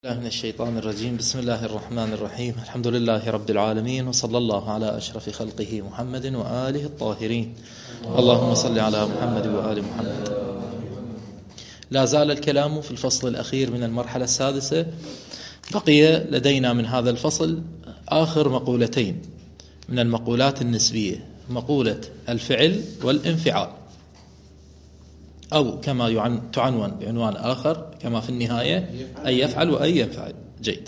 الله من الشيطان الرجيم. بسم الله الرحمن الرحيم. الحمد لله رب العالمين، وصلى الله على أشرف خلقه محمد وآله الطاهرين. اللهم صل على محمد وآل محمد. لا زال الكلام في الفصل الأخير من المرحلة السادسة. بقي لدينا من هذا الفصل آخر مقولتين من المقولات النسبية، مقولة الفعل والانفعال، أو كما تعنون بعنوان آخر كما في النهاية أن يفعل وأن ينفعل. جيد.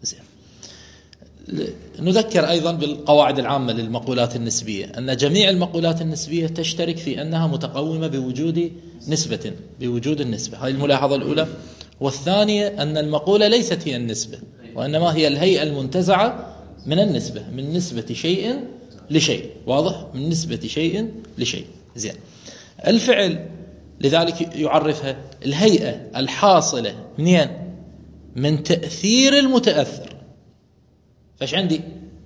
نذكر أيضا بالقواعد العامة للمقولات النسبية، أن جميع المقولات النسبية تشترك في أنها متقومة بوجود نسبة، بوجود النسبة. هذه الملاحظة الأولى. والثانية أن المقولة ليست هي النسبة، وإنما هي الهيئة المنتزعة من النسبة، من نسبة شيء لشيء. واضح؟ من نسبة شيء لشيء. زين. الفعل لذلك يعرفها الهيئة الحاصلة منين؟ من تأثير المتأثر. فايش عندي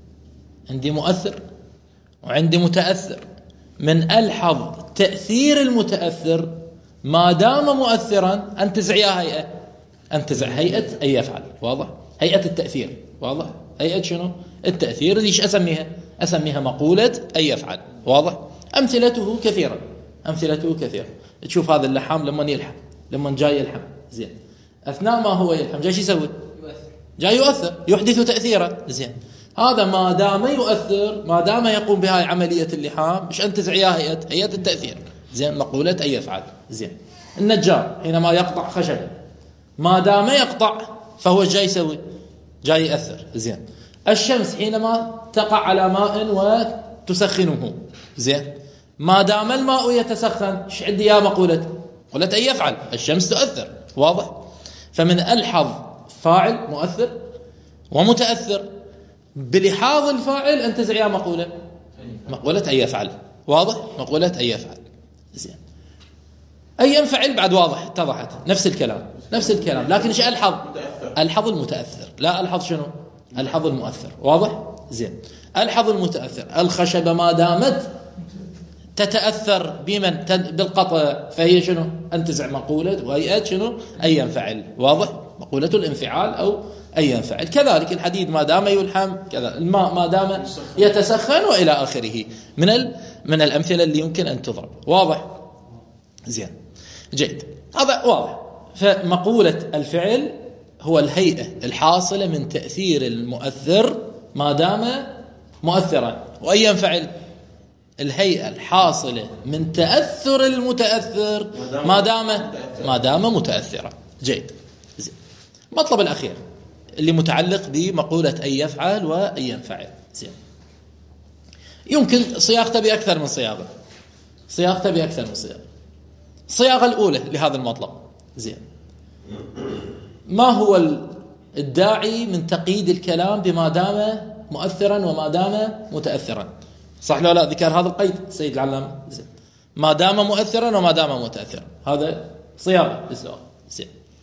مؤثر وعندي متأثر. من ألحظ تأثير المتأثر ما دام مؤثرا أنتزع يا هيئة، أنتزع هيئة أن يفعل. واضح؟ هيئة التأثير. واضح؟ هيئة شنو؟ التأثير. ليش أسميها مقولة أن يفعل. واضح؟ أمثلته كثيرة، أمثلته كثيرة. تشوف هذا اللحام لما يلحم، لما جاي يلحم، زين، أثناء ما هو يلحم جاي شو يسوي؟ جاي يؤثر، يحدث تأثيرا. زين، هذا ما دام يؤثر، ما دام يقوم بهاي عملية اللحام، مش أنتزع يا هيئة التأثير. زين، مقولة أن يفعل. زين، النجار حينما يقطع خشبة، ما دام يقطع فهو جاي يسوي، جاي يأثر. زين، الشمس حينما تقع على ماء وتسخنه، زين، ما دام الماء يتسخن، ايش عندي يا مقولة أن يفعل؟ الشمس تؤثر. واضح؟ فمن ألحظ فاعل مؤثر ومتأثر، بلحاظ الفاعل انتزع يا مقولة أن يفعل. واضح؟ مقولة أن يفعل. زين، أن ينفعل بعد واضح، اتضحت، نفس الكلام، لكن ايش ألحظ؟ ألحظ المتأثر، لا ألحظ شنو؟ ألحظ المؤثر. واضح؟ زين، ألحظ المتأثر. الخشبة ما دامت تتأثر بمن؟ بالقطع، فهي شنو؟ أنتزع مقولة وهيئة شنو؟ أن ينفعل. واضح؟ مقولة الانفعال أو أن ينفعل. كذلك الحديد ما دام يلحم، كذا الماء ما دام يتسخن، وإلى آخره من الأمثلة اللي يمكن أن تضرب. واضح؟ زين، جيد، هذا واضح. فمقولة الفعل هو الهيئة الحاصلة من تأثير المؤثر ما دام مؤثرا، وأن ينفعل الهيئة الحاصلة من تأثر المتأثر ما دام متأثرا. جيد. زين. المطلب الأخير اللي متعلق بمقولة أن يفعل وأن ينفعل. زين، يمكن صياغته بأكثر من صياغة، الصياغة الأولى لهذا المطلب. زين، ما هو الداعي من تقييد الكلام بما دام مؤثرا وما دام متأثرا؟ صح لو لا ذكر هذا القيد سيد العلامة؟ زين، ما دام مؤثرا وما دام متأثرا، هذا صياغة بالسؤال. زين،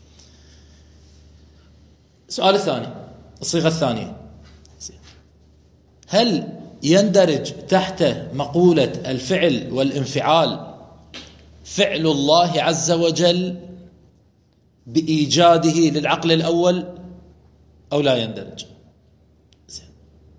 السؤال الثاني، الصيغة الثانية. زين، هل يندرج تحت مقولة الفعل والانفعال فعل الله عز وجل بإيجاده للعقل الأول أو لا يندرج؟ زين،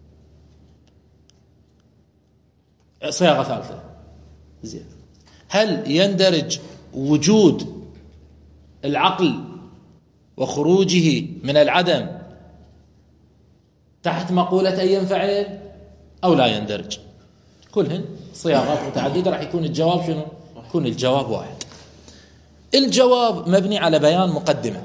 صياغة ثالثة. زين، هل يندرج وجود العقل وخروجه من العدم تحت مقولة أن ينفعل أو لا يندرج؟ كلهن صياغات متعددة، راح يكون الجواب شنو؟ يكون الجواب واحد. الجواب مبني على بيان مقدمة.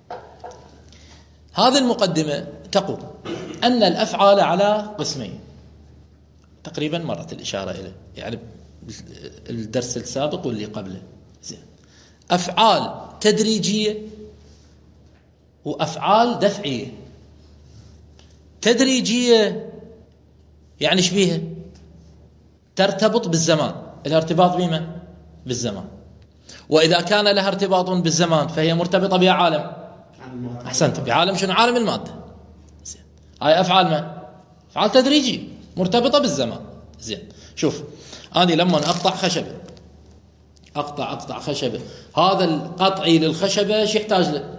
هذه المقدمة تقول أن الأفعال على قسمين، تقريبا مرت الإشارة إليه يعني الدرس السابق واللي قبله. زين، أفعال تدريجية وأفعال دفعية. تدريجية يعني شبيهة ترتبط بالزمان، الارتباط بما بالزمان، وإذا كان لها ارتباط بالزمان فهي مرتبطة بعالم، أحسنت، بعالم شنو؟ عالم المادة. زين، هاي أفعال ما؟ أفعال تدريجية مرتبطة بالزمان. زين، شوف، أنا لما أقطع خشبة، أقطع خشبة، هذا القطعي للخشبة شو يحتاج له؟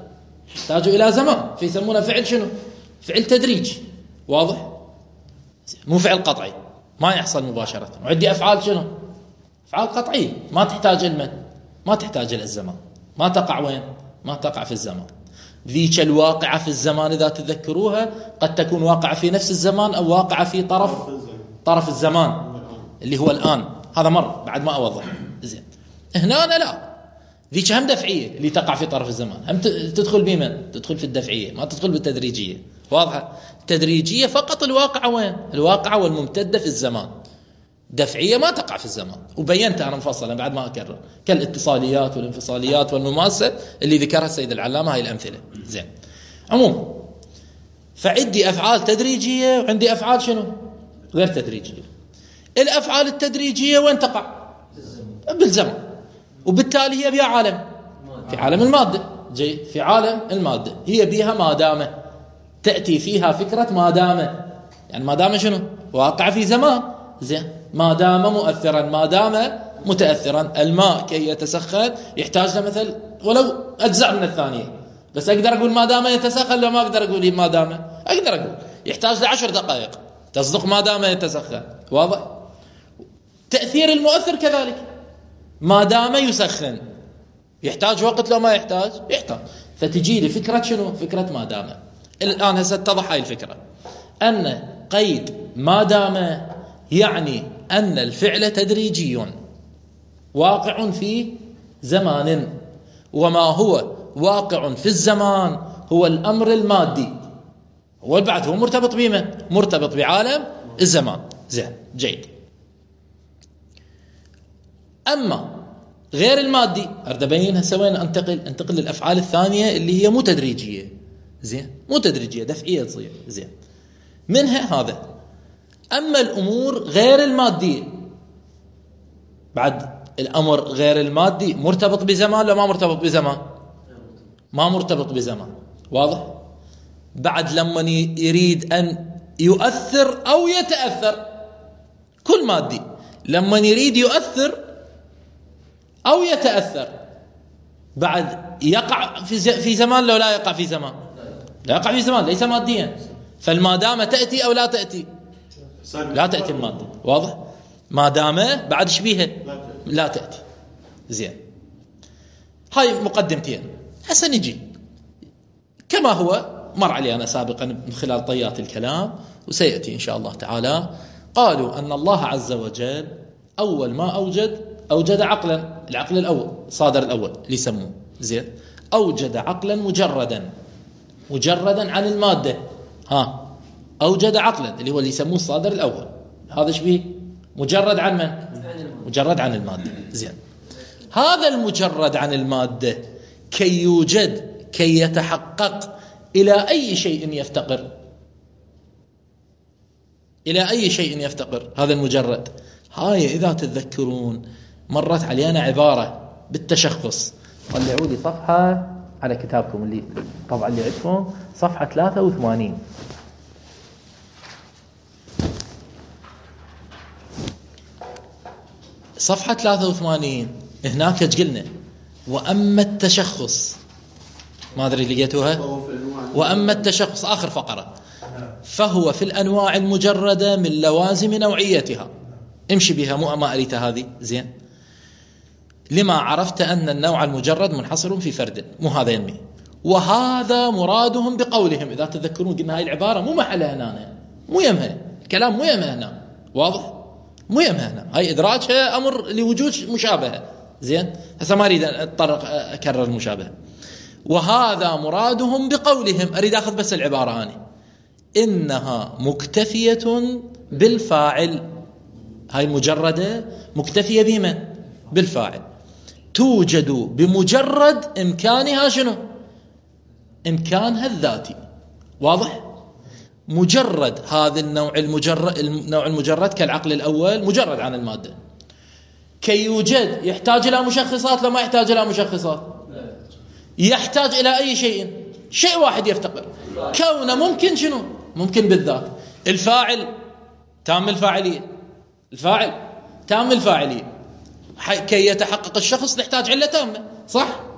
يحتاج إلى زمان، فيسمونه فعل شنو؟ فعل تدريجي. واضح؟ مو فعل قطعي ما يحصل مباشرة. وعندي أفعال شنو؟ أفعال قطعية ما تحتاج المن، ما تحتاج إلى الزمان، ما تقع وين؟ ما تقع في الزمان. ذيك الواقعة في الزمان إذا تذكروها قد تكون واقعة في نفس الزمان أو واقعة في طرف الزمان اللي هو الآن. هذا مر بعد ما أوضح. زين، هنا أنا لا، ذيك هم دفعية اللي تقع في طرف الزمان، هم تدخل بمن؟ تدخل في الدفعية، ما تدخل بالتدريجية. واضحة؟ التدريجية فقط الواقعة وين؟ الواقعة والممتدة في الزمان. دفعية ما تقع في الزمان، وبينت أنا مفصلا بعد ما أكرر، كالاتصاليات والانفصاليات والمماسة اللي ذكرها السيد العلامة. هاي الأمثلة. زين، عموما فعندي أفعال تدريجية وعندي أفعال شنو؟ غير تدريجية. الأفعال التدريجية وين تقع؟ بالزمن، وبالتالي هي بها عالم، في عالم المادة. جيد، في عالم المادة هي بها ما دام، تأتي فيها فكرة ما دام. يعني ما دام شنو؟ واقع في زمان. زين، ما دام مؤثرا، ما دام متأثرا. الماء كي يتسخن يحتاج له مثل ولو أجزاء من الثانية، بس أقدر أقول ما دام يتسخن، لو ما أقدر أقول ما دام، أقدر أقول يحتاج ل10 دقائق تصدق ما دام يتسخن. واضح؟ تأثير المؤثر كذلك، ما دام يسخن يحتاج وقت، لو ما يحتاج يحتاج. فتجي لي فكرة شنو؟ فكرة ما دام. الآن هسه اتضح هاي الفكرة، أن قيد ما دام يعني أن الفعل تدريجي واقع في زمان، وما هو واقع في الزمان هو الأمر المادي، والبعد هو مرتبط بمن؟ مرتبط بعالم الزمان. زين، جيد. أما غير المادي أريد أبينها سوين. انتقل للأفعال الثانية اللي هي مو تدريجية. زين، مو تدريجية، دفعية تصير. زين، منها هذا. أما الأمور غير المادية، بعد الأمر غير المادي مرتبط بزمان لو ما مرتبط بزمان؟ ما مرتبط بزمان. واضح؟ بعد لما يريد أن يؤثر أو يتأثر، كل مادي لما يريد يؤثر أو يتأثر بعد يقع في زمان لو لا يقع في زمان؟ لا يقع في زمان، ليس ماديا. فالمادامة تأتي أو لا تأتي؟ لا تأتي المادة. واضح؟ ما دام بعد شبيهة لا تأتي. زين، هاي مقدمتين. هسه نجي كما هو مر علي أنا سابقا من خلال طيات الكلام، وسيأتي إن شاء الله تعالى. قالوا أن الله عز وجل أول ما أوجد عقلا، العقل الأول، صادر الأول اللي يسموه. زين، أوجد عقلا مجردا عن المادة. أوجد عقلا اللي هو اللي يسموه الصادر الأول. هذا شبيه مجرد عن من؟ مجرد عن المادة. زين، هذا المجرد عن المادة كي يوجد، كي يتحقق، إلى أي شيء يفتقر؟ إلى أي شيء يفتقر هذا المجرد؟ هاي إذا تتذكرون مرت علينا عبارة بالتشخص. طلعوا لي صفحة على كتابكم اللي طبعا اللي عندكم، صفحة 83. صفحة 83 هناك قلنا وأما التشخص، ما أدري لقيتوها؟ وأما التشخص آخر فقرة، فهو في الأنواع المجردة من لوازم نوعيتها. امشي بها، مو ما أريت هذه. زين، لما عرفت أن النوع المجرد منحصر في فرد، مو هذا ينمي. وهذا مرادهم بقولهم. إذا تذكرون قلنا هاي العبارة مو محلها هنا، مو يمها الكلام، مو يمها هنا. واضح؟ مو يمها هنا. هاي إدراجها أمر لوجود مشابهة. زين، هسه ما أريد أتطرق أكرر المشابهة. وهذا مرادهم بقولهم، أريد أخذ بس العبارة هاني، إنها مكتفية بالفاعل. هاي المجردة مكتفية بمن؟ بالفاعل. توجد بمجرد إمكانها شنو؟ إمكانها الذاتي. واضح؟ مجرد هذا النوع المجرد كالعقل الأول مجرد عن المادة. كي يوجد يحتاج إلى مشخصات لو ما يحتاج إلى مشخصات؟ يحتاج إلى أي شيء واحد يفتقر. كونه ممكن شنو؟ ممكن بالذات. الفاعل تام الفاعلية، الفاعل تام الفاعلية. كي يتحقق الشخص نحتاج علة تامة، صح؟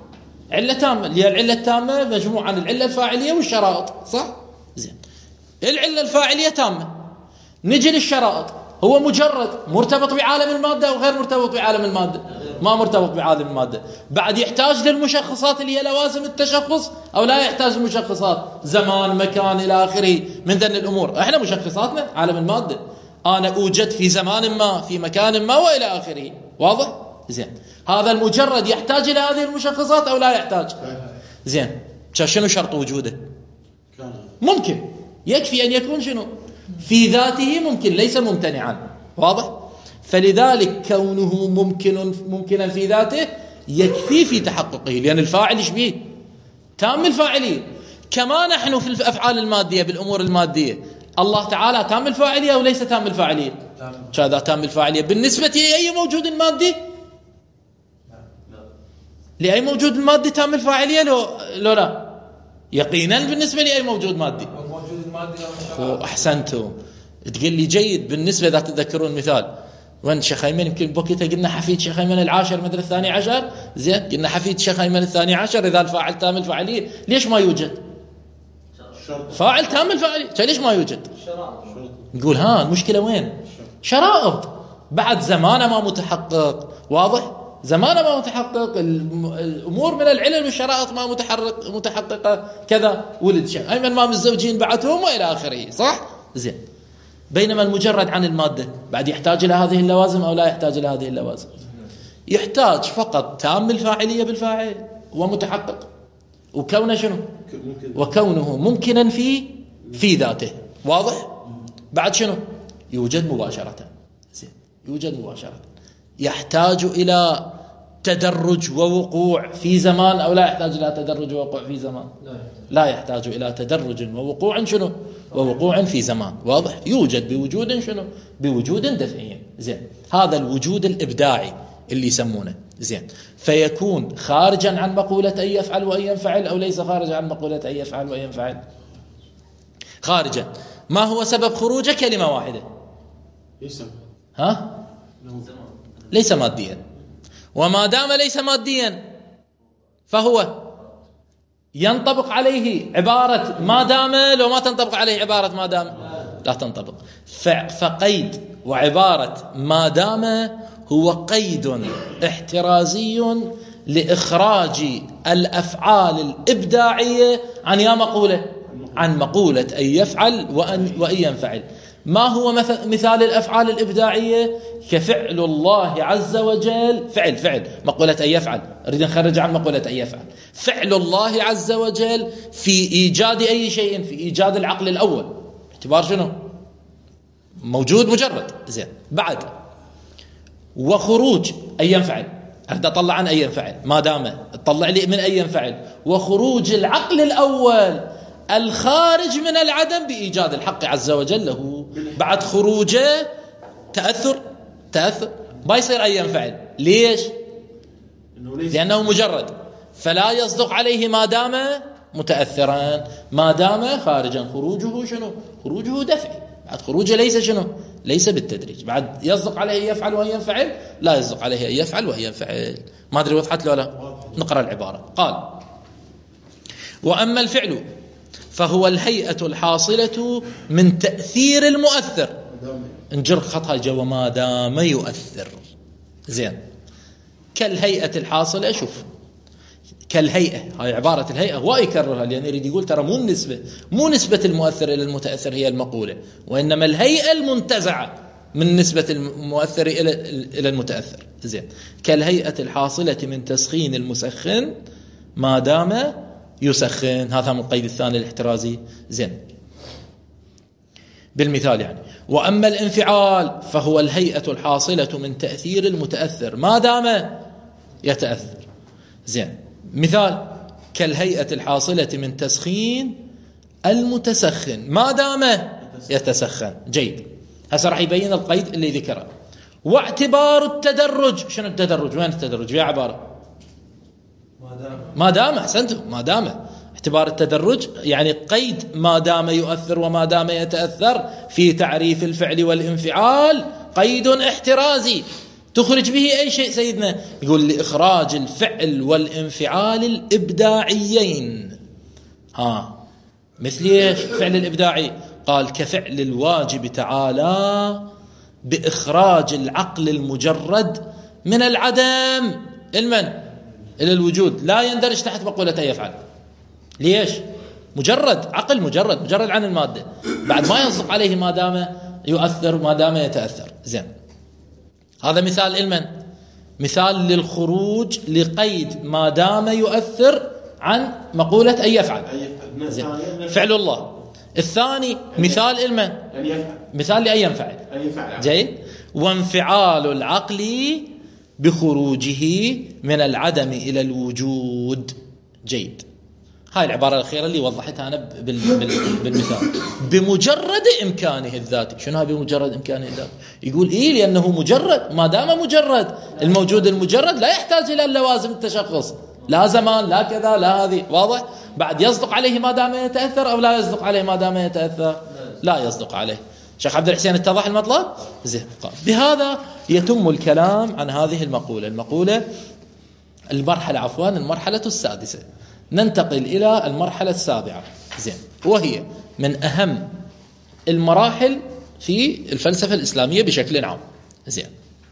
علة تامة اللي هي العلة التامة مجموعة عن العلة الفاعلية والشرائط، صح؟ زين، العلة الفاعلية تامة، نجي للشرائط. هو مجرد مرتبط بعالم المادة أو غير مرتبط بعالم المادة؟ ما مرتبط بعالم المادة. بعد يحتاج للمشخصات اللي هي لوازم التشخص أو لا يحتاج للمشخصات؟ زمان، مكان، إلى آخره من ذن الأمور. احنا مشخصاتنا عالم المادة، أنا أوجد في زمان ما في مكان ما وإلى آخره، واضح؟ زين، هذا المجرد يحتاج إلى هذه المشخصات أو لا يحتاج؟ زين، شنو شرط وجوده؟ ممكن، يكفي أن يكون شنو؟ في ذاته ممكن، ليس ممتنعا، واضح؟ فلذلك كونه ممكنا في ذاته يكفي في تحققه، لأن الفاعل يشبيه تام الفاعلية. كما نحن في الأفعال المادية بالأمور المادية، الله تعالى تام الفاعلية أو ليس تام الفاعلية؟ كذا تام الفاعلية بالنسبة لأي موجود مادي. لأي موجود مادي تام الفاعلية لو لا؟ يقينا بالنسبة لأي موجود مادي. أحسنتم، تقول لي جيد. بالنسبة إذا تذكرون مثال وين شيخ أيمن، يمكن بوقتها قلنا حفيد شيخ أيمن العاشر مدري الثاني عشر، زين، قلنا حفيد شيخ أيمن الثاني عشر إذا الفاعل تام الفاعلية ليش ما يوجد؟ فاعل تام الفاعلية ليش ما يوجد؟ نقول ها المشكلة وين؟ شرائط. بعد زمانه ما متحقق، واضح؟ زمانه ما متحقق، الأمور من العلل والشرائط ما متحققة، كذا ولد شيخ أيمن ما متزوجين بعدهم وإلى آخره، صح؟ زين، بينما المجرد عن المادة بعد يحتاج إلى هذه اللوازم أو لا يحتاج إلى هذه اللوازم؟ يحتاج فقط تام الفاعلية بالفاعل ومتحقق، وكونه شنو؟ وكونه ممكنا في ذاته، واضح؟ بعد شنو؟ يوجد مباشرة. زين، يوجد مباشرة. يحتاج إلى تدرج ووقوع في زمان أو لا يحتاج إلى تدرج ووقوع في زمان؟ لا يحتاج إلى تدرج ووقوع شنو؟ ووقوع في زمان، واضح؟ يوجد بوجود شنو؟ بوجود دفعي. زين، هذا الوجود الإبداعي اللي يسمونه. زين، فيكون خارجا عن مقولة أن يفعل وأن ينفعل أو ليس خارجا عن مقولة أن يفعل وأن ينفعل؟ خارجا. ما هو سبب خروجه؟ كلمة واحدة. ها؟ ليس ماديا. وما دام ليس ماديا فهو ينطبق عليه عبارة ما دام، لو ما تنطبق عليه عبارة ما دام لا تنطبق. فقيد وعبارة ما دام هو قيد احترازي لإخراج الأفعال الإبداعية عن يا مقولة، عن مقولة أن يفعل وأن ينفعل. ما هو مثال الأفعال الإبداعية؟ كفعل الله عز وجل، فعل مقولة أن يفعل، أريد نخرج عن مقولة أن يفعل. فعل الله عز وجل في إيجاد أي شيء، في إيجاد العقل الأول، اعتبار شنو؟ موجود مجرد. زين، بعد وخروج أن ينفعل، أريد أطلع عن أن ينفعل، ما دام اطلع لي من أن ينفعل، وخروج العقل الأول الخارج من العدم بإيجاد الحق عز وجل له. بعد خروجه تأثر ما يصير أن ينفعل. ليش؟ لأنه مجرد، فلا يصدق عليه ما دام متأثرا، ما دام خارجا. خروجه شنو؟ خروجه دفعي. بعد خروجه ليس شنو؟ ليس بالتدريج. بعد يصدق عليه أن يفعل وأن ينفعل؟ لا يصدق عليه أن يفعل وأن ينفعل. ما أدري وضحت له لا؟ نقرأ العبارة. قال: وأما الفعل فهو الهيئة الحاصلة من تأثير المؤثر. انجر خطها جوا ما دام يؤثر. زين، كالهيئة الحاصلة. شوف، كالهيئة، هاي عبارة الهيئة هو يكررها لأن يريد يقول ترى مو نسبة المؤثر إلى المتأثر هي المقولة، وإنما الهيئة المنتزعة من نسبة المؤثر إلى المتأثر. زين، كالهيئة الحاصلة من تسخين المسخن ما دام يسخن. هذا من القيد الثاني الاحترازي. زين، بالمثال يعني: وأما الانفعال فهو الهيئة الحاصلة من تأثير المتأثر ما دام يتأثر. زين، مثال: كالهيئة الحاصلة من تسخين المتسخن ما دام يتسخن. جيد، هسه راح يبين القيد اللي ذكره. واعتبار التدرج. شنو التدرج؟ وين التدرج؟ في عبارة ما دام. أحسنتم، ما دام. اعتبار التدرج يعني قيد ما دام يؤثر وما دام يتأثر في تعريف الفعل والانفعال قيد احترازي تخرج به أي شيء سيدنا؟ يقول لإخراج الفعل والانفعال الإبداعيين. مثل ايش فعل الإبداعي؟ قال كفعل الواجب تعالى بإخراج العقل المجرد من العدم إلى الوجود، لا يندرج تحت مقولة أن يفعل. ليش؟ مجرد عقل، مجرد عن المادة، بعد ما يصدق عليه ما دام يؤثر، ما دام يتأثر. زين، هذا مثال مثال للخروج لقيد ما دام يؤثر عن مقولة أن يفعل. زين. فعل الله. الثاني مثال مثال لأن ينفعل. جيد. وانفعال العقل بخروجه من العدم إلى الوجود. جيد. هاي العبارة الأخيرة اللي وضحتها أنا بالمثال. بمجرد إمكانه الذاتي. شنو هذا بمجرد إمكانه الذاتي؟ يقول لأنه مجرد، ما دام مجرد، الموجود المجرد لا يحتاج إلى اللوازم التشخص، لا زمان لا كذا لا هذه. واضح؟ بعد يصدق عليه ما دام يتأثر أو لا يصدق عليه ما دام يتأثر؟ لا يصدق عليه. شيخ عبد الحسين اتضح المطلب؟ زين. بهذا يتم الكلام عن هذه المرحلة المرحلة السادسة. ننتقل إلى المرحلة السابعة. زين. وهي من أهم المراحل في الفلسفة الإسلامية بشكل عام. زين.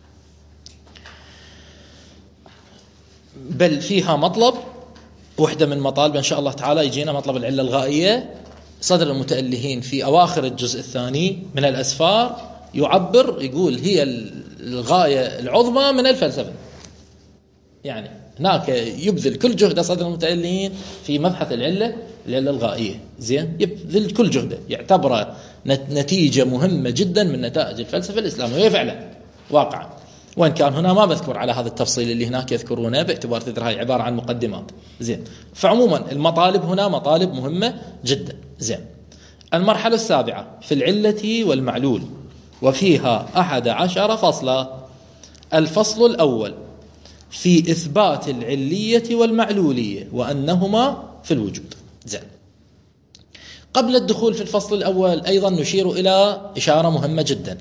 بل فيها مطلب، وحدة من مطالب إن شاء الله تعالى يجينا مطلب العلة الغائية. صدر المتألهين في أواخر الجزء الثاني من الأسفار يقول هي الغاية العظمى من الفلسفة. يعني هناك يبذل كل جهده صدر المتألهين في مبحث العلة الغائية. زين. يبذل كل جهده، يعتبره نتيجة مهمة جدا من نتائج الفلسفة الإسلامية، وهي فعلا واقعا، وإن كان هنا ما بذكر على هذا التفصيل اللي هناك يذكرونه، باعتبار تدري هاي عبارة عن مقدمات. زين. فعموما المطالب هنا مطالب مهمة جدا. زين. المرحلة السابعة في العلة والمعلول، وفيها 11 فصلا. الفصل الأول في إثبات العلية والمعلولية وأنهما في الوجود. زين. قبل الدخول في الفصل الأول أيضا نشير إلى إشارة مهمة جدا.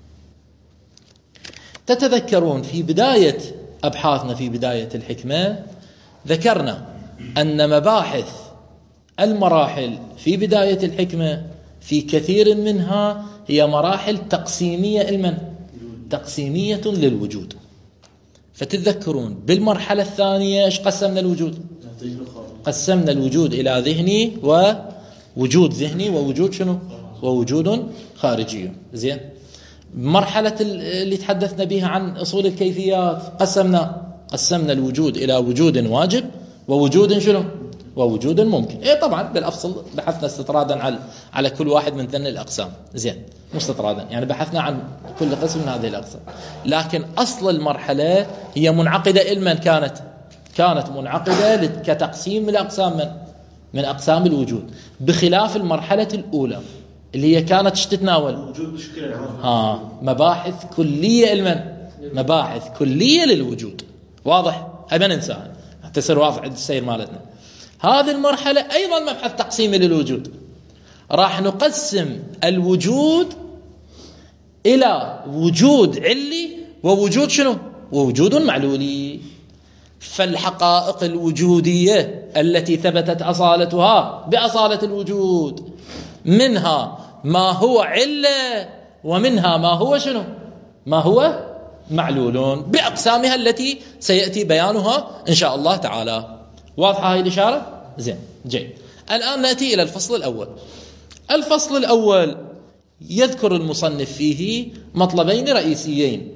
تتذكرون في بداية أبحاثنا في بداية الحكمة ذكرنا أن مباحث المراحل في بداية الحكمة في كثير منها هي مراحل تقسيمية تقسيمية للوجود. فتتذكرون بالمرحلة الثانية ايش قسمنا الوجود؟ قسمنا الوجود إلى ذهني ووجود ذهني ووجود شنو؟ ووجود خارجي. زين. مرحلة اللي تحدثنا بها عن أصول الكيفيات قسمنا الوجود إلى وجود واجب ووجود شنو؟ ووجود ممكن. طبعا بالأفصل بحثنا استطرادا على كل واحد من ذن الأقسام. زين. مو استطرادا، يعني بحثنا عن كل قسم من هذه الأقسام، لكن أصل المرحلة هي منعقدة علما كانت منعقدة كتقسيم الأقسام من أقسام الوجود، بخلاف المرحلة الأولى اللي هي كانت تتناول مباحث كلية مباحث كلية للوجود. واضح؟ هاي ما ننساها حتى يصير واضح عند السير مالتنا. هذه المرحلة أيضا مبحث تقسيمي للوجود. راح نقسم الوجود إلى وجود علي ووجود شنو؟ ووجود معلولي. فالحقائق الوجودية التي ثبتت أصالتها بأصالة الوجود، منها ما هو علة ومنها ما هو شنو؟ ما هو معلول، بأقسامها التي سيأتي بيانها إن شاء الله تعالى. واضحة هاي الإشارة؟ زين. جيد. الآن نأتي إلى الفصل الأول. الفصل الأول يذكر المصنف فيه مطلبين رئيسيين.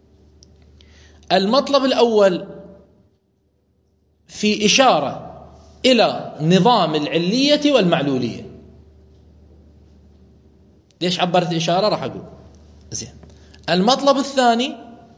المطلب الأول في إشارة إلى نظام العلية والمعلولية. ليش عبرت إشارة؟ راح أقول. زين. المطلب الثاني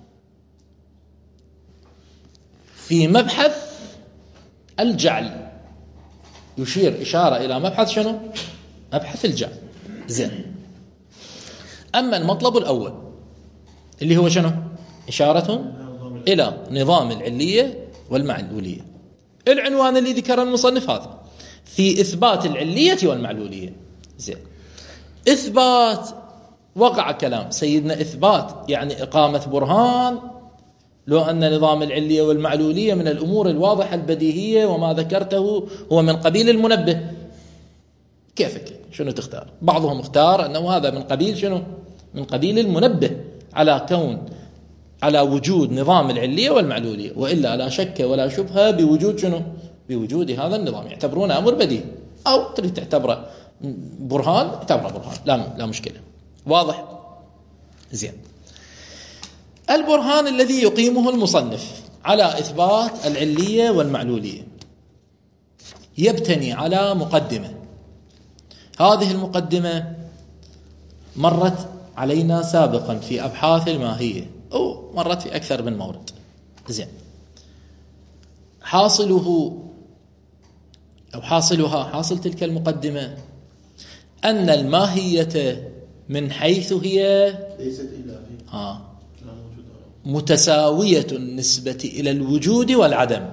في مبحث الجعل، يشير إشارة إلى مبحث شنو؟ مبحث الجعل. زين. أما المطلب الأول اللي هو شنو؟ إشارة إلى نظام العلية والمعلولية. العنوان اللي ذكر المصنف هذا في إثبات العلية والمعلولية. زين. إثبات، وقع كلام سيدنا إثبات يعني إقامة برهان لو أن نظام العلية والمعلولية من الأمور الواضحة البديهية، وما ذكرته هو من قبيل المنبه. كيفك شنو تختار؟ بعضهم اختار أنه هذا من قبيل شنو؟ من قبيل المنبه على وجود نظام العلية والمعلولية، وإلا لا شك ولا شبهة بوجود شنو؟ بوجود هذا النظام. يعتبرونه أمر بديهي، أو تريد تعتبره برهان اعتبره برهان، لا مشكلة. واضح؟ زين. البرهان الذي يقيمه المصنف على إثبات العلية والمعلولية يبتني على مقدمة. هذه المقدمة مرت علينا سابقا في أبحاث الماهية، أو مرت في أكثر من مورد. زين. حاصل تلك المقدمة أن الماهية من حيث هي ليست إلا متساوية النسبة إلى الوجود والعدم،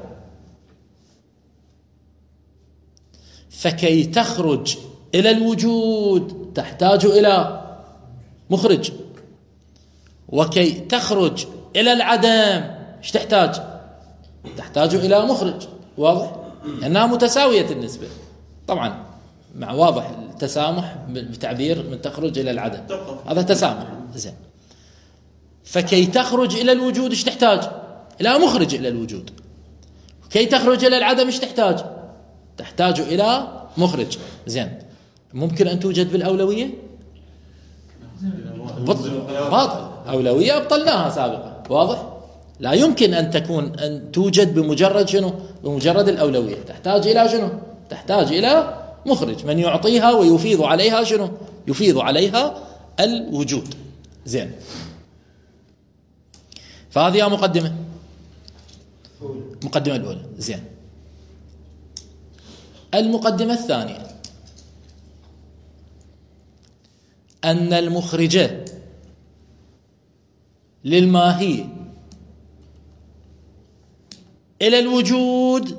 فكي تخرج إلى الوجود تحتاج إلى مخرج، وكي تخرج إلى العدم ايش تحتاج؟ تحتاج إلى مخرج. واضح؟ لأنها متساوية النسبة. طبعا مع واضح التسامح بتعبير من تخرج إلى العدم، هذا تسامح. زين. فكي تخرج إلى الوجود ايش تحتاج؟ إلى مخرج إلى الوجود. كي تخرج إلى العدم ايش تحتاج؟ تحتاج إلى مخرج. زين. ممكن أن توجد بالأولوية؟ باطل. أولوية أبطلناها سابقا. واضح؟ لا يمكن أن توجد بمجرد شنو؟ بمجرد الأولوية. تحتاج إلى شنو؟ تحتاج إلى مخرج من يعطيها ويفيض عليها شنو؟ يفيض عليها الوجود. زين. فهذه مقدمة الأولى. زين. المقدمة الثانية أن المخرج للماهية إلى الوجود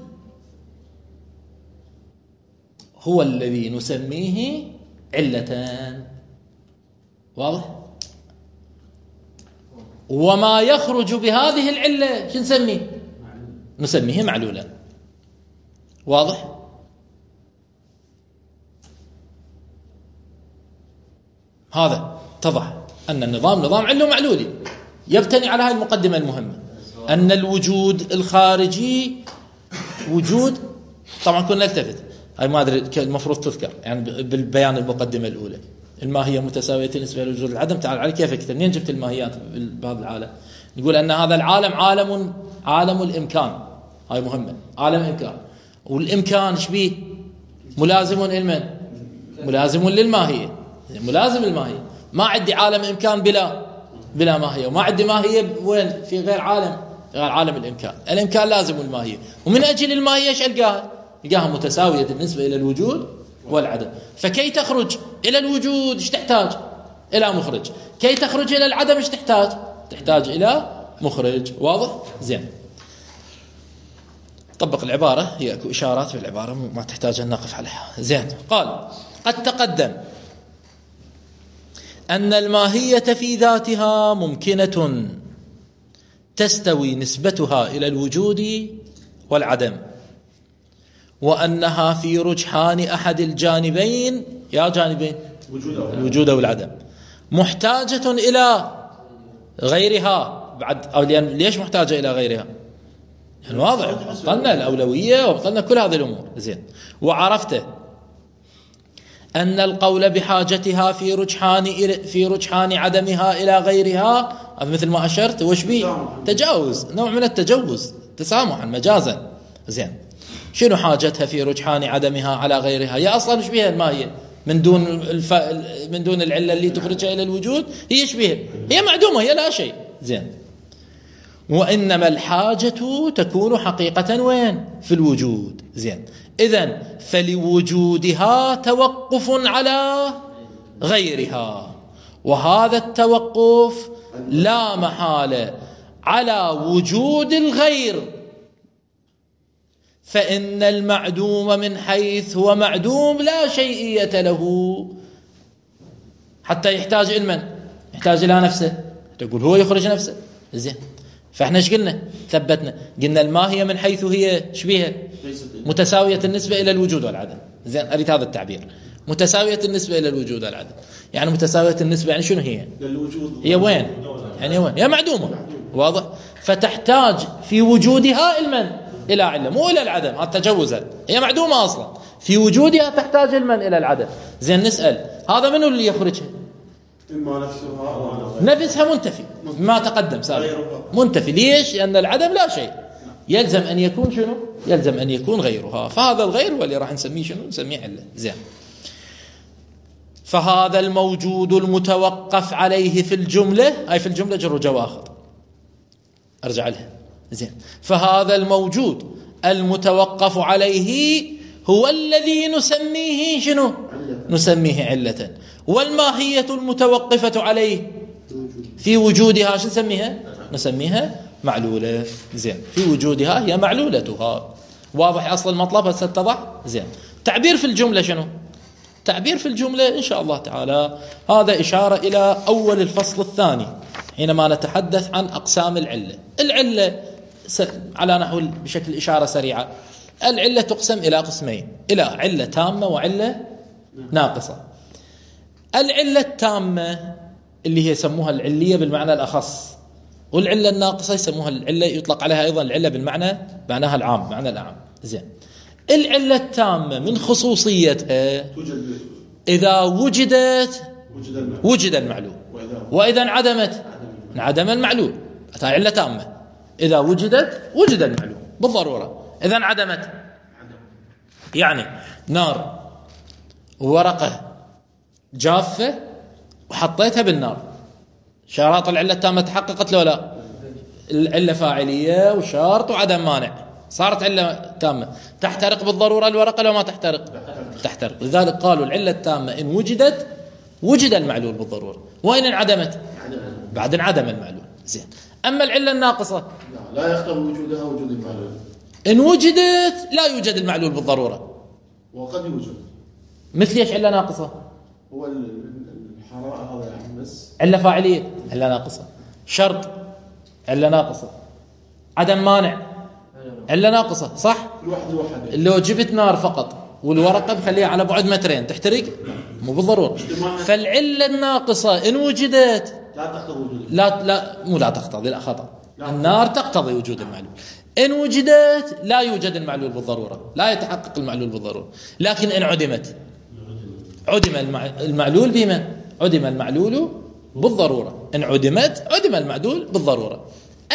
هو الذي نسميه علتان. واضح؟ وما يخرج بهذه العلة شو نسميه؟ نسميه معلولا. واضح؟ هذا اتضح أن النظام نظام علة ومعلولي يبتني على هذه المقدمة المهمة، أن الوجود الخارجي وجود. طبعا كنا نلتفت، هاي ما أدري المفروض تذكر يعني بالبيان المقدمة الأولى، الماهية متساوية بالنسبة لوجود العدم. تعال على كيفك منين جبت الماهيات بهذا العالم؟ نقول أن هذا العالم عالم الإمكان. هاي مهمة، عالم إمكان. والإمكان شبيه؟ ملازم لمن؟ ملازم للماهية، ملازم الماهية. ما عندي عالم إمكان بلا ماهية، وما عندي ماهية وين في غير عالم الإمكان. الإمكان لازم الماهية، ومن أجل الماهية ايش ألقاها متساوية بالنسبة إلى الوجود والعدم. فكي تخرج إلى الوجود ايش تحتاج؟ إلى مخرج. كي تخرج إلى العدم ايش تحتاج إلى مخرج. واضح؟ زين. طبق العبارة، هي أكو إشارات في العبارة ما تحتاج أن نقف عليها. زين. قال: قد تقدم أن الماهية في ذاتها ممكنة تستوي نسبتها إلى الوجود والعدم، وأنها في رجحان أحد الجانبين، يا جانبين الوجود والعدم، محتاجة إلى غيرها بعد. أو ليش محتاجة إلى غيرها؟ يعني واضح، بطلنا الأولوية وبطلنا كل هذه الأمور. زين. وعرفت أن القول بحاجتها في رجحان عدمها إلى غيرها مثل ما أشرت وش بيه؟ تجاوز، نوع من التجوز، تسامحا مجازا. زين. شنو حاجتها في رجحان عدمها على غيرها؟ هي أصلا مش بيها الماهية من دون العلة اللي تخرجها إلى الوجود، هي ايش بيها؟ هي معدومة، هي لا شيء. زين. وإنما الحاجة تكون حقيقة وين؟ في الوجود. زين. إذن فلوجودها توقف على غيرها، وهذا التوقف لا محالة على وجود الغير، فإن المعدوم من حيث هو معدوم لا شيئية له حتى يحتاج إلى من؟ يحتاج إلى نفسه. تقول هو يخرج نفسه. زين. فاحنا ايش قلنا؟ ثبتنا قلنا الماهية من حيث هي شبيهة متساوية النسبة إلى الوجود والعدم. زين أريد هذا التعبير، متساوية النسبة إلى الوجود والعدم. يعني متساوية النسبة يعني شنو هي؟ هي وين؟ يعني وين؟ هي معدومة، واضح؟ فتحتاج في وجودها علما إلى علة، مو إلى العدم، هذا تجوزا، هي معدومة أصلا، في وجودها تحتاج علما إلى العدم. زين نسأل هذا منو اللي يخرجها؟ نفسها منتفي ما تقدم سابقا، منتفي. ليش؟ لأن العدم لا شيء، يلزم أن يكون شنو؟ يلزم أن يكون غيرها، فهذا الغير هو اللي راح نسميه شنو؟ نسميه علة. زين، فهذا الموجود المتوقف عليه في الجملة، أي في الجملة جر وجواخر، أرجع لها. زين، فهذا الموجود المتوقف عليه هو الذي نسميه شنو؟ نسميه علة. والماهية المتوقفة عليه في وجودها شو نسميها؟ نسميها معلولة. زين، في وجودها هي معلولتها. واضح أصل المطلب هسه اتضح؟ زين، تعبير في الجملة شنو؟ تعبير في الجملة إن شاء الله تعالى هذا إشارة إلى أول الفصل الثاني حينما نتحدث عن أقسام العلة. العلة على نحو بشكل إشارة سريعة، العلة تقسم إلى قسمين، إلى علة تامة وعلة ناقصة. العلة التامة اللي هي يسموها العلية بالمعنى الأخص، والعلة الناقصة يسموها العلة، يطلق عليها أيضا العلة بالمعنى معناها العام، معنى الأعم. زين، العلة التامة من خصوصيتها إذا وجدت وجد المعلول، وإذا انعدمت انعدم المعلول. هذه علة تامة، إذا وجدت وجد المعلول بالضرورة، إذا انعدمت يعني نار ورقة جافة وحطيتها بالنار، شرائط العلة التامة تحققت لو لا؟ العلة فاعلية وشرط وعدم مانع، صارت علة تامة. تحترق بالضرورة الورقة لو ما تحترق؟ تحترق. لذلك قالوا العلة التامة إن وجدت وجد المعلول بالضرورة، وإن انعدمت بعد انعدم المعلول. زين، أما العلة الناقصة لا يقتضي وجودها وجود المعلول، إن وجدت لا يوجد المعلول بالضرورة، وقد يوجد. مثل ايش علة ناقصة؟ هو الحرارة هذا يعني بس علة فاعلية، علة ناقصة. شرط، علة ناقصة. عدم مانع، علة ناقصة، صح؟ الوحدة لو جبت نار فقط والورقة بخليها على بعد مترين تحترق؟ مو بالضرورة. فالعلة الناقصة إن وجدت لا تقتضي وجود، مو لا تقتضي، لا خطأ. النار تقتضي وجود المعلول. إن وجدت لا يوجد المعلول بالضرورة، لا يتحقق المعلول بالضرورة. لكن إن عدمت عدم المعلول بما عدم المعلول بالضرورة. إن عدمت عدم المعلول بالضرورة.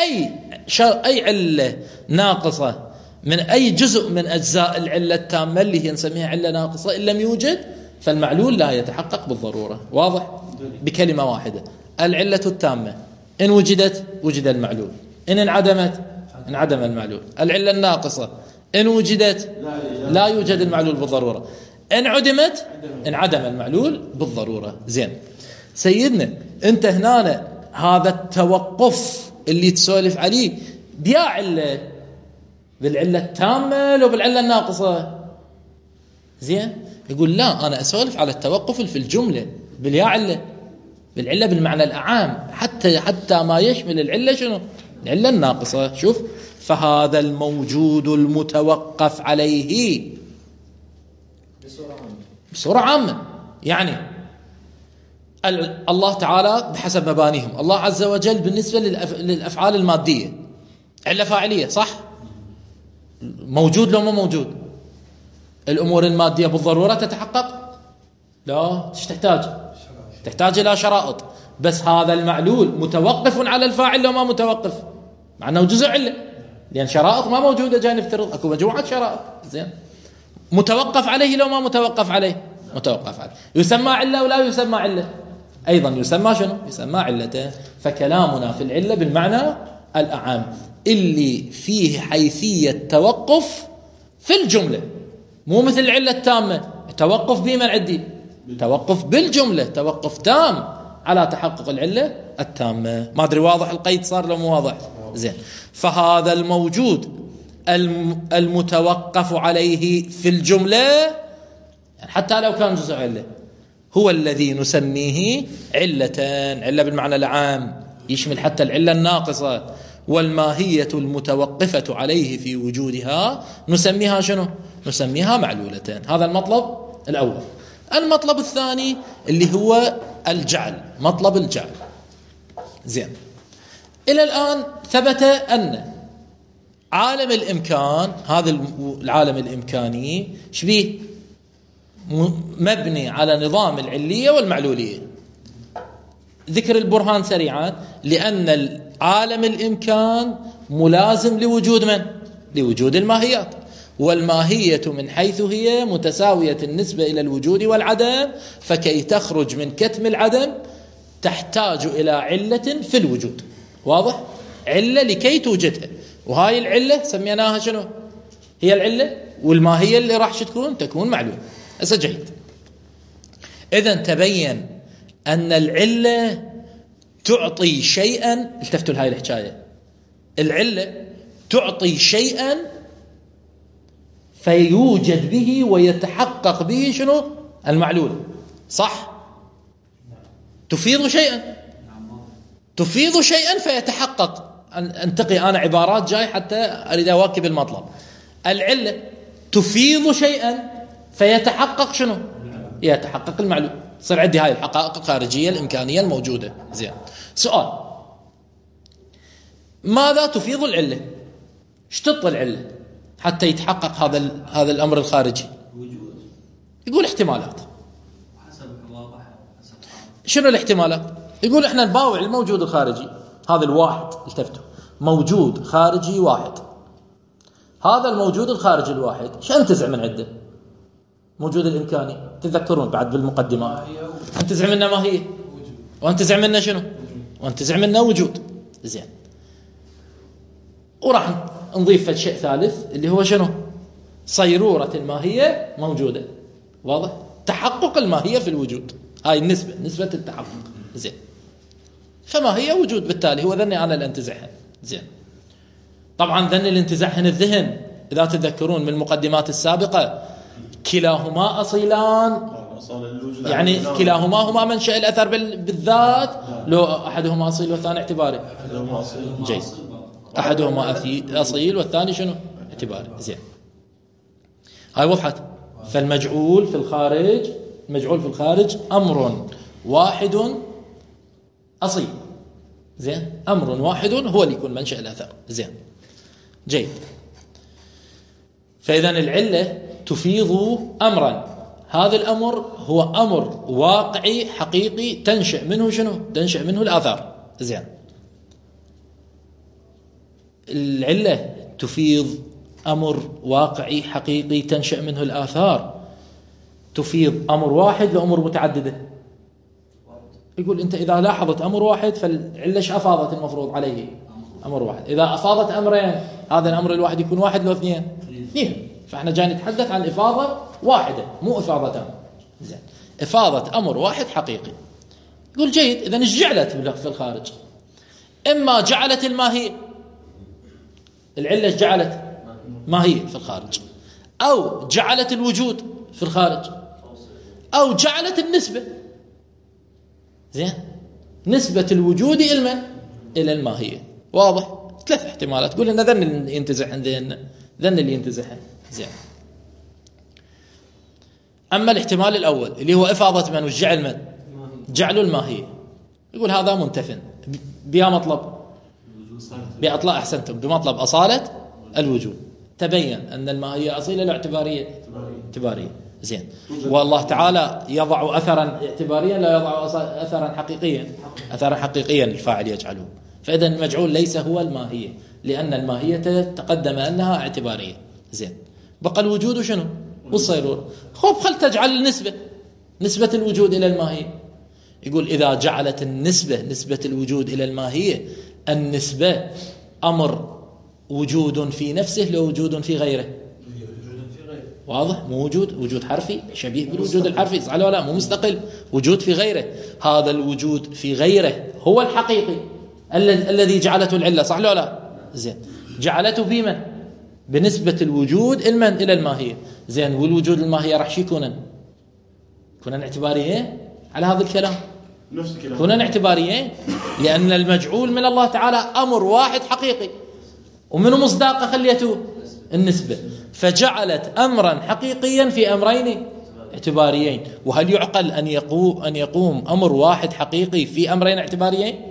أي علة ناقصة من أي جزء من أجزاء العلة التامة اللي هي نسميها علة ناقصة إن لم يوجد فالمعلول لا يتحقق بالضرورة. واضح؟ بكلمة واحدة، العلة التامة إن وجدت وجد المعلول، إن انعدمت انعدم المعلول. العلة الناقصة إن وجدت لا يوجد المعلول بالضرورة، إن عدمت انعدم المعلول بالضرورة. زين سيدنا، أنت هنا هذا التوقف اللي تسولف عليه بيا علة، بالعلة التامة لو بالعلة الناقصة؟ زين، يقول لا، أنا أسولف على التوقف في الجملة باليا علة، بالعلة بالمعنى الأعام، حتى ما يشمل العلة شنو؟ العلة الناقصة. شوف، فهذا الموجود المتوقف عليه بصورة عامة، يعني الله تعالى بحسب مبانيهم، الله عز وجل بالنسبة للأفعال المادية علة فاعلية، صح؟ موجود لو ما موجود؟ الأمور المادية بالضرورة تتحقق؟ لا، تحتاج إلى شرائط. بس هذا المعلول متوقف على الفاعل لو ما متوقف، مع أنه جزء علة، لأن شرائط ما موجودة، جاي نفترض أكو مجموعة شرائط. زين، متوقف عليه لو ما متوقف عليه؟ متوقف عليه. يسمى علة ولا يسمى علة؟ أيضا يسمى شنو؟ يسمى علة. فكلامنا في العلة بالمعنى الأعام اللي فيه حيثية توقف في الجملة، مو مثل العلة التامة توقف بمن عندي؟ توقف بالجملة، توقف تام على تحقق العلة التامة. ما أدري واضح القيد صار لو مو واضح؟ زين، فهذا الموجود المتوقف عليه في الجملة، يعني حتى لو كان جزء علة، هو الذي نسميه علة. علة بالمعنى العام يشمل حتى العلة الناقصة والماهية المتوقفة عليه في وجودها نسميها شنو؟ نسميها معلولتين. هذا المطلب الأول. المطلب الثاني اللي هو الجعل، مطلب الجعل. زين، إلى الآن ثبت أن عالم الإمكان، هذا العالم الإمكاني شبيه؟ مبني على نظام العلية والمعلولية. ذكر البرهان سريعا: لأن العالم الإمكان ملازم لوجود من؟ لوجود الماهيات، والماهية من حيث هي متساوية النسبة إلى الوجود والعدم، فكي تخرج من كتم العدم تحتاج إلى علة في الوجود. واضح؟ علة لكي توجدها، وهاي العلة سميناها شنو؟ هي العلة، والماهية اللي راح تكون معلوم. هسه جيد. إذن تبين أن العلة تعطي شيئا، التفتوا لهاي الحكاية، العلة تعطي شيئا فيوجد به ويتحقق به شنو؟ المعلول. صح؟ تفيض شيئا، تفيض شيئا فيتحقق. انتقي أنا عبارات جاي حتى أريد أواكب المطلب. العلة تفيض شيئا فيتحقق شنو؟ يتحقق المعلول. صار عندي هاي الحقائق الخارجية الإمكانية الموجودة. زين، سؤال: ماذا تفيض العلة؟ ايش تعطي العلة حتى يتحقق هذا الأمر الخارجي؟ يقول احتمالات. شنو الاحتمالات؟ يقول احنا نباوع الموجود الخارجي، هذا الواحد، التفتوا، موجود خارجي واحد. هذا الموجود الخارجي الواحد شو انتزع من عنده؟ موجود الإمكاني، تذكرون بعد بالمقدمات، انتزع منه ماهية، وانتزع منه شنو؟ وانتزع منه وجود. زين، وراح نضيف شيء ثالث اللي هو شنو؟ صيرورة الماهية موجودة. واضح؟ تحقق الماهية في الوجود، هاي النسبة، نسبة التحقق. زين، فما هي وجود، بالتالي هو ذني أنا الانتزاعهن. زين، طبعا ذني الانتزاعهن الذهن، إذا تذكرون من المقدمات السابقة، كلاهما أصيلان، يعني كلاهما هما منشأ الأثر بالذات، لو أحدهما أصيل والثاني اعتباري. جيد، أحدهما أصيل والثاني شنو؟ اعتباري. زين، هاي وضحت. فالمجعول في الخارج، المجعول في الخارج أمر واحد أصيل. زين، أمر واحد هو اللي يكون منشأ الأثر. زين، جيد. فإذا العلة تفيض أمرا، هذا الأمر هو أمر واقعي حقيقي تنشأ منه شنو؟ تنشأ منه الآثار. زين، العلة تفيض أمر واقعي حقيقي تنشأ منه الآثار، تفيض أمر واحد لأمور متعددة. يقول أنت إذا لاحظت أمر واحد فالعلة ايش أفاضت المفروض عليه؟ أمر واحد. إذا أفاضت أمرين، هذا الأمر الواحد يكون واحد لو اثنين؟ اثنين. فإحنا جاي نتحدث عن إفاضة واحدة، مو إفاضتان. زين، إفاضة أمر واحد حقيقي. يقول جيد، إذن ايش جعلت في الخارج؟ إما جعلت الماهية، العلة ايش جعلت؟ ماهية في الخارج، أو جعلت الوجود في الخارج، أو جعلت النسبة. زين، نسبة الوجود إلى من؟ إلى الماهية. واضح؟ ثلاث احتمالات. تقول لنا ذن اللي ينتزع عندنا، ذن اللي ينتزعها. زين، أما الاحتمال الأول اللي هو إفاضة من وجعل من؟ جعل الماهية. يقول هذا منتفن بيا مطلب، بأطلاع أحسنتم، بمطلب أصالة الوجود. تبين أن الماهية أصيلة لا اعتبارية؟ اعتبارية. زين، والله تعالى يضع أثرا اعتباريا، لا يضع أثرا حقيقيا، أثرا حقيقيا الفاعل يجعله. فإذا المجعول ليس هو الماهية، لأن الماهية تقدم أنها اعتبارية. زين، بقى الوجود شنو؟ والصيرور. خب خل تجعل النسبة، نسبة الوجود إلى الماهية. يقول إذا جعلت النسبة، نسبة الوجود إلى الماهية، النسبة أمر وجود في نفسه لو وجود في غيره. واضح؟ مو وجود حرفي شبيه بالوجود الحرفي، صح ولا لا؟ مو مستقل، وجود في غيره. هذا الوجود في غيره هو الحقيقي الذي جعلته العلة، صح ولا لا؟ زين، جعلته بمن؟ بنسبة الوجود إلى الماهية. زين، والوجود الماهية راح شو يكونن؟ يكونن اعتباريين على هذا الكلام. يكونان اعتباريين، لأن المجعول من الله تعالى أمر واحد حقيقي، ومنه مصداقه خليته النسبة، فجعلت أمرا حقيقيا في أمرين اعتباريين. وهل يعقل أن يقوم أمر واحد حقيقي في أمرين اعتباريين؟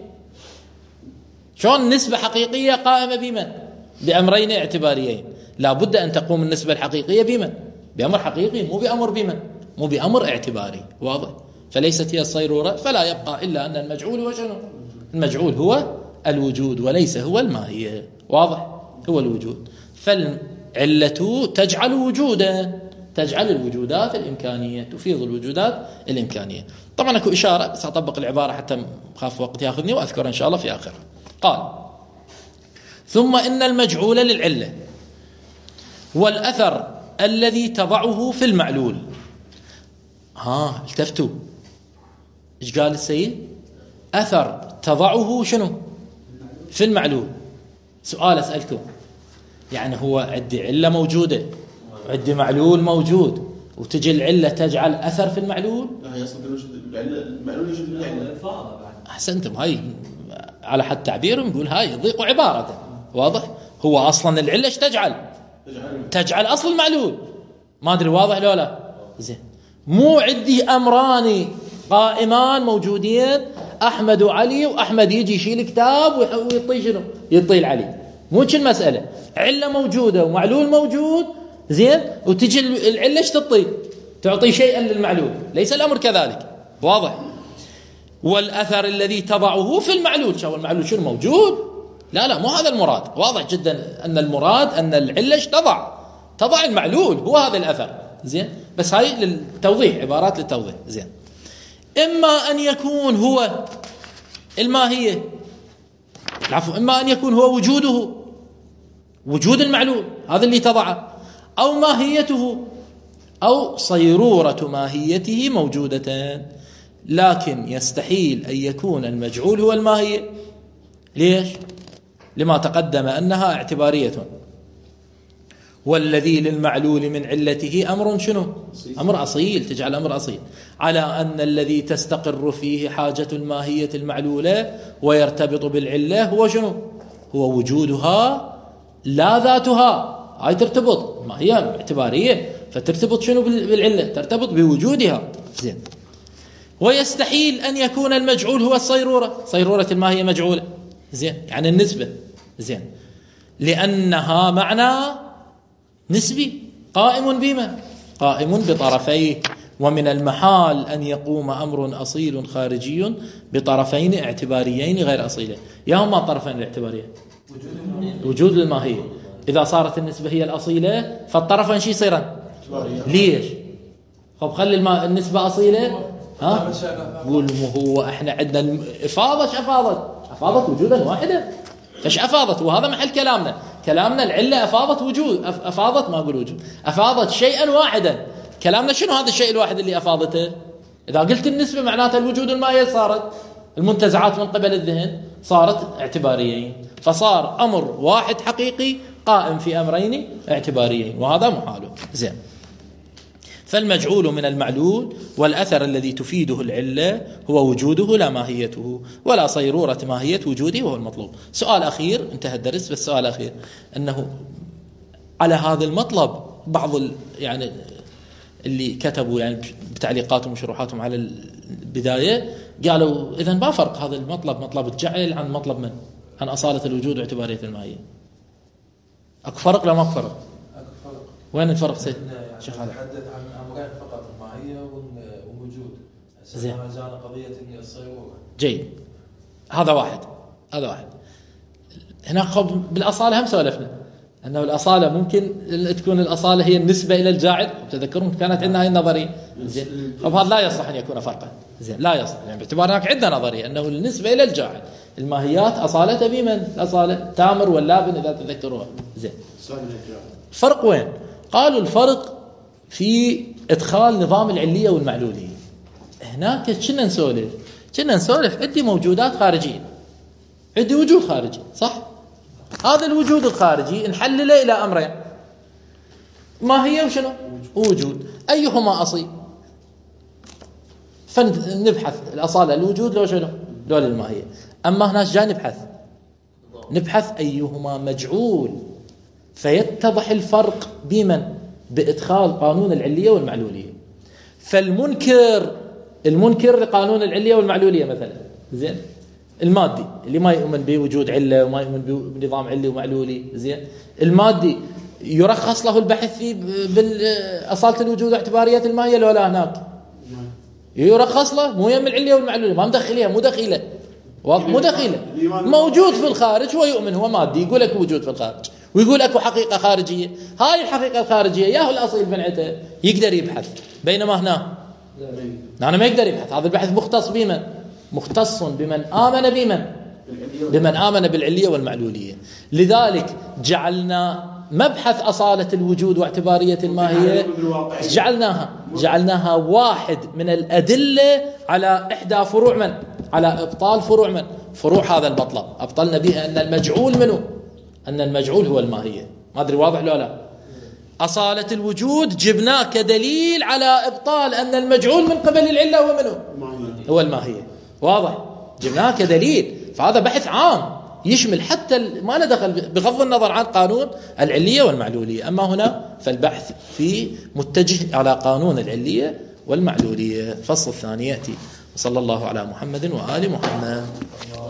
شلون نسبة حقيقية قائمة بمن؟ بأمرين اعتباريين. لا بد أن تقوم النسبة الحقيقية بمن؟ بأمر حقيقي، مو بأمر بمن؟ مو بأمر اعتباري. واضح؟ فليست هي الصيرورة، فلا يبقى إلا أن المجعول هو شنو؟ المجعول هو الوجود وليس هو الماهية. واضح؟ هو الوجود. فالعلة تجعل وجودا، تجعل الوجودات الإمكانية، تفيض الوجودات الإمكانية. طبعا أكو إشارة بس أطبق العبارة حتى خاف وقت يأخذني وأذكر إن شاء الله في آخر. قال: ثم إن المجعول للعلة والأثر الذي تضعه في المعلول. التفتوا، إيش قال السيد؟ أثر تضعه شنو؟ في المعلول. سؤال أسألكم، يعني هو عندي علة موجودة وعندي معلول موجود، وتجي العلة تجعل أثر في المعلول؟ لا، هي أصلا المعلول يوجد بالعلة. أحسنتم، هاي على حد تعبيرهم يقول هاي يضيق عبارة. واضح؟ هو أصلا العلة إيش تجعل أصل المعلول. ما أدري واضح لو لا؟ زين، مو عندي أمران قائمان موجودين، أحمد وعلي، وأحمد يجي يشيل كتاب ويطي شنو؟ يطي العلي. مو كل مسألة، علة موجودة ومعلول موجود، زين، وتجي العلة ايش تعطي شيئا للمعلول. ليس الأمر كذلك. واضح؟ والأثر الذي تضعه في المعلول. شو المعلول شنو موجود؟ لا مو هذا المراد. واضح جدا أن المراد أن العلة ايش تضع المعلول، هو هذا الأثر. زين، بس هاي للتوضيح، عبارات للتوضيح. زين، إما أن يكون هو الماهية، العفو، إما أن يكون هو وجود المعلول هذا اللي تضعه، أو ماهيته، أو صيرورة ماهيته موجودتان. لكن يستحيل أن يكون المجعول هو الماهية. ليش؟ لما تقدم أنها اعتبارية، والذي للمعلول من علته أمر شنو؟ أمر أصيل، تجعل أمر أصيل، على أن الذي تستقر فيه حاجة الماهية المعلولة ويرتبط بالعلة هو شنو؟ هو وجودها لا ذاتها. هاي ترتبط، ما هي اعتبارية، فترتبط شنو بالعلة؟ ترتبط بوجودها. زين، ويستحيل أن يكون المجعول هو صيرورة الماهية مجعولة. زين، يعني النسبة. زين، لأنها معنى نسبي قائم بما؟ قائم بطرفيه، ومن المحال أن يقوم أمر أصيل خارجي بطرفين اعتباريين غير أصيلين. هما الطرفين الاعتباريين؟ وجود الماهية. إذا صارت النسبة هي الأصيلة فالطرفين شي يصيرن؟ ليش؟ خلي النسبة أصيلة. قول هو احنا عندنا إفاضة. أفاضت وجودا واحدا. فش أفاضت؟ وهذا محل كلامنا العلة أفاضت وجود، أفاضت، ما أقول وجود، أفاضت شيئا واحدا. كلامنا شنو هذا الشيء الواحد اللي أفاضته؟ إذا قلت النسبة معناتها الوجود المائي صارت المنتزعات من قبل الذهن صارت اعتباريين، فصار أمر واحد حقيقي قائم في أمرين اعتباريين، وهذا محاله. زين، فالمجعول من المعلول والأثر الذي تفيده العلة هو وجوده لا ماهيته، ولا صيرورة ماهية وجوده وهو المطلوب. سؤال أخير، انتهى الدرس، بس سؤال أخير، أنه على هذا المطلب بعض يعني اللي كتبوا يعني بتعليقاتهم وشروحاتهم على البداية قالوا إذن ما فرق هذا المطلب، مطلب الجعل، عن مطلب من؟ عن أصالة الوجود واعتبارية الماهية. أكو فرق لا ما فرق؟ وين الفرق سيد شيخ هذا؟ نتحدث عن أمرين فقط، الماهية والوجود. زين، قضية الصيرورة. جيد، هذا واحد. هنا بالأصالة هم سولفنا أنه الأصالة ممكن تكون الأصالة هي النسبة إلى الجاعل، تذكرون كانت عندنا هاي النظرية. زين، هذا لا يصح أن يكون فرقا. زين، لا يصح، يعني باعتبار هناك عندنا نظرية أنه النسبة إلى الجاعل، الماهيات أصالتها بمن؟ الأصالة تامر واللابن إذا تذكروها. زين، فرق وين؟ قالوا الفرق في إدخال نظام العلية والمعلولية. هناك كنا نسولف عندي موجودات خارجية، عندي وجود خارجي، صح؟ هذا الوجود الخارجي نحلله إلى أمرين، ما هي وشنو؟ وجود. أيهما أصيل؟ فنبحث الأصالة الوجود لو شنو لو للماهية. أما هنا جاي نبحث أيهما مجعول، فيتضح الفرق بمن بإدخال قانون العلية والمعلولية. فالمنكر لقانون العلية والمعلولية مثلا زين، المادي اللي ما يؤمن بوجود علة وما يؤمن بنظام علي ومعلولي زين، المادي يرخص له البحث فيه بالأصالة الوجود واعتبارية الماهية لو لا هناك يرخص له، مو يم العلية والمعلولية ما مدخلها، مو دخيلة موجود في الخارج، هو يؤمن هو مادي يقول لك وجود في الخارج ويقول اكو حقيقة خارجية، هاي الحقيقة الخارجية ياهو الأصيل بنعته يقدر يبحث، بينما هنا ما يقدر يبحث. هذا البحث مختص بمن آمن بالعلية والمعلولية. لذلك جعلنا مبحث أصالة الوجود واعتبارية الماهية جعلناها واحد من الأدلة على إحدى فروع من؟ على إبطال فروع هذا المطلب. أبطلنا بها أن المجعول هو الماهية. ما أدري واضح لو لا؟ أصالة الوجود جبناه كدليل على إبطال أن المجعول من قبل العلة هو منه؟ هو الماهية. واضح؟ جبناه كدليل. فهذا بحث عام يشمل حتى ما له دخل بغض النظر عن قانون العلية والمعلولية. أما هنا فالبحث فيه متجه على قانون العلية والمعلولية. فصل الثاني يأتي. صلى الله على محمد وآل محمد.